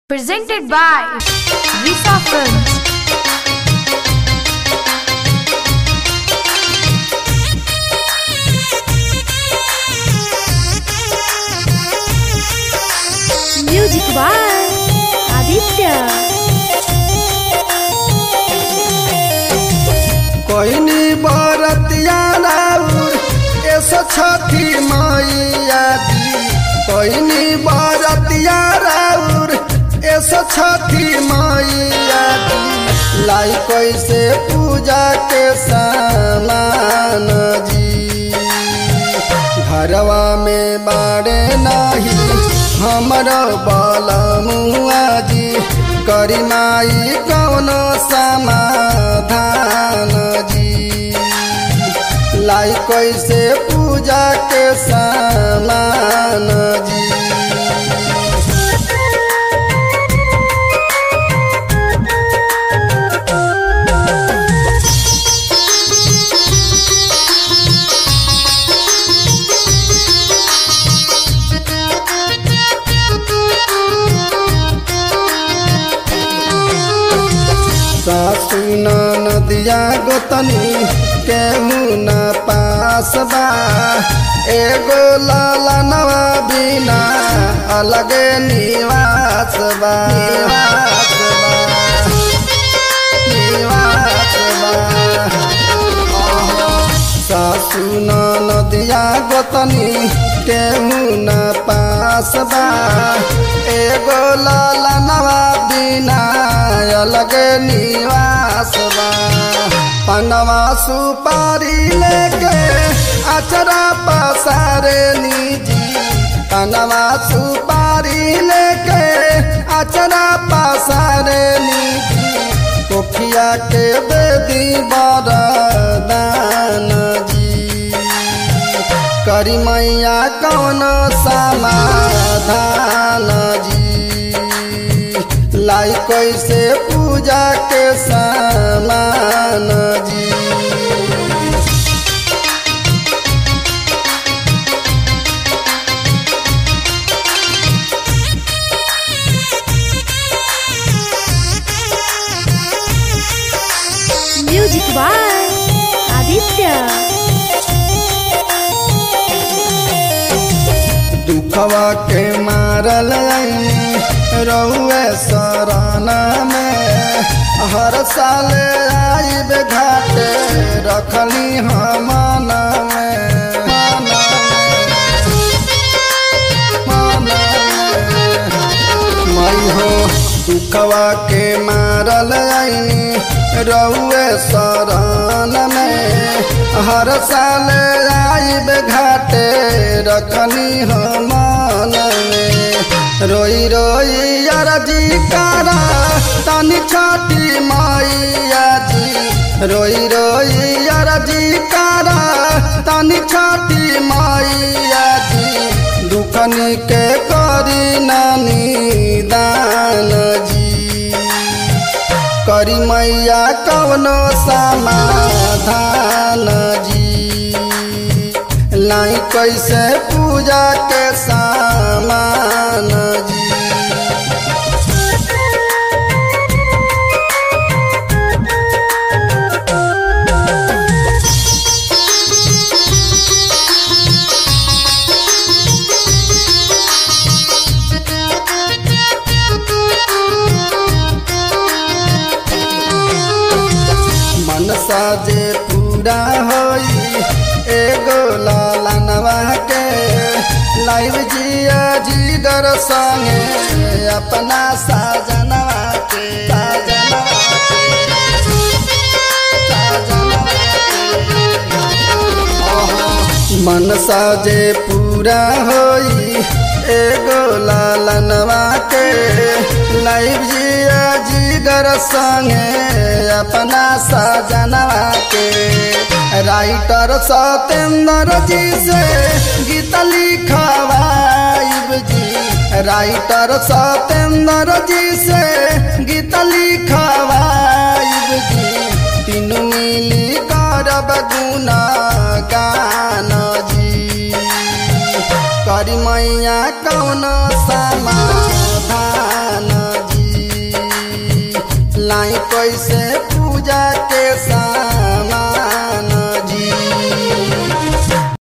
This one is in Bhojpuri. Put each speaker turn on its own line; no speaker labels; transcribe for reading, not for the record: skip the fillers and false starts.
Presented by Visa Films.
Music by Aditya.
कोइनी बरतिया राउर ऐसा छठी मैया दी। कोइनी बरतिया राउर ऐसा छठी मैया दी। लाई कैसे पूजा के सामान जी। घरवा में बाड़े नहीं हमारा बालमुआ जी। करी माई कौनो समाधान जी। लाई कैसे पूजा के सामान जी। सासु नदिया गोतनी केहू न पास बा। एगो लालनवा बिना अलगे निवास बा। सासु नदिया गोतनी केहू न पास बा। एगो लालनवा बिना अलगे निवास बा। पनवा सुपारी लेके अचरा पसारे निजी। पनवा सुपारी लेके अचरा पसारे निजी। कोखिया के बेदी बरदान जी। करी मैया कौन समाधान जी। लाई कैसे पूजा के सामान जी।
Music by Aditya.
दुखवा के मारल रउए सराना में। हर साल आइब घाटे रखली हमन में। मई हो दुखवा के मारल रउए शरण में। हर साल आइब घाटे रखनी हमन में। रोई रोई अरजी करा तनी छठी मैया जी। रोई रोई अरजी करा तनी छठी मैया जी। दुखनी के करी नानी दान जी। करी मैया कौनो समाधान जी। लाई कैसे पूजा के सामान जी। मनसा जे पूरा होई एगो लालनवा के। लाइव जिया जिगर संगे अपना साजनवा के। मनसा जे पूरा होई एगो लालनवा के। लाइव जिया जिगर संगे अपना साजनवा के। राइटर सतेंद्र जी से गीत लिखवाइब जी। राइटर सतेंद्र जी से गीत लिखवाइब जी। तीनों मिली करब गुणगान जी। करी मैया कौन समाधान लाई कैसे पूजा के